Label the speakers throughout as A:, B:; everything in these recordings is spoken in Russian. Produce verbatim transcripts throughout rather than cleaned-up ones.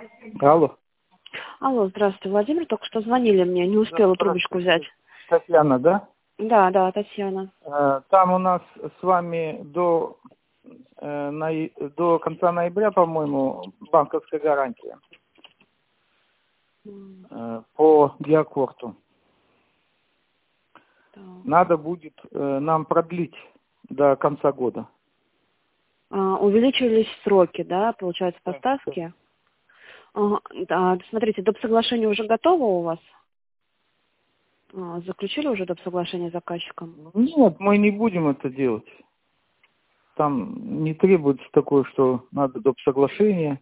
A: Алло.
B: Алло, здравствуйте, Владимир. Только что звонили мне, не успела трубочку взять.
A: Татьяна, да?
B: Да, да, Татьяна.
A: Там у нас с вами до, э, нои- до конца ноября, по-моему, банковская гарантия э, по Геокорту.
B: Так.
A: Надо будет э, нам продлить до конца года.
B: А, увеличились сроки, да, получается, поставки? Ага, да, смотрите, доп. Соглашение уже готово у вас? А, заключили уже доп. Соглашение с заказчиком?
A: Нет, мы не будем это делать. Там не требуется такое, что надо доп. Соглашение.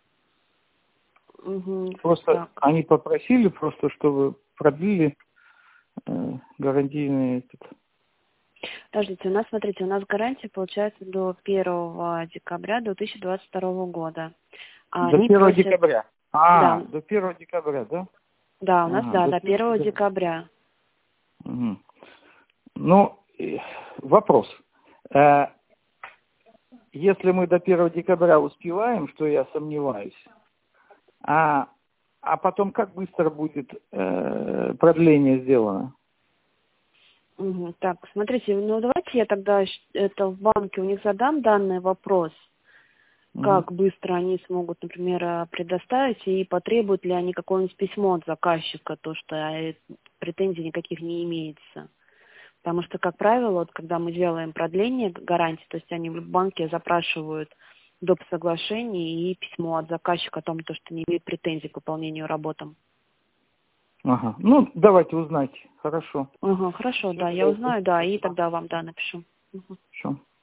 B: Угу,
A: Просто
B: так.
A: они попросили, просто чтобы продлили э, гарантийный этот.
B: Подождите, у нас, смотрите, у нас гарантия получается до первого декабря две тысячи двадцать второго года. А
A: До
B: они
A: первого
B: просят...
A: декабря. А,
B: Да,
A: до первого декабря, да?
B: да, у нас,
A: Ага,
B: да,
A: до
B: до
A: первого
B: первого
A: декабря.
B: декабря.
A: Угу. Ну, э, вопрос. Э, если мы до первого декабря успеваем, что я сомневаюсь, а, а потом как быстро будет э, продление сделано?
B: Угу. Так, смотрите, ну давайте я тогда щ- это в банке у них задам данный вопрос,
A: Угу.
B: как быстро они смогут, например, э, предоставить и потребуют ли они какое-нибудь письмо от заказчика, то что э, претензий никаких не имеется. Потому что, как правило, вот, когда мы делаем продление гарантии, то есть они в банке запрашивают доп. Соглашение и письмо от заказчика о том, то, что не имеет претензий к выполнению работам.
A: Ага. Ну, давайте узнайте. Хорошо.
B: Ага, хорошо,
A: Все,
B: да, я
A: давайте.
B: узнаю, да, и
A: Спасибо.
B: тогда вам, да, напишу. Мгм.
A: Хорошо.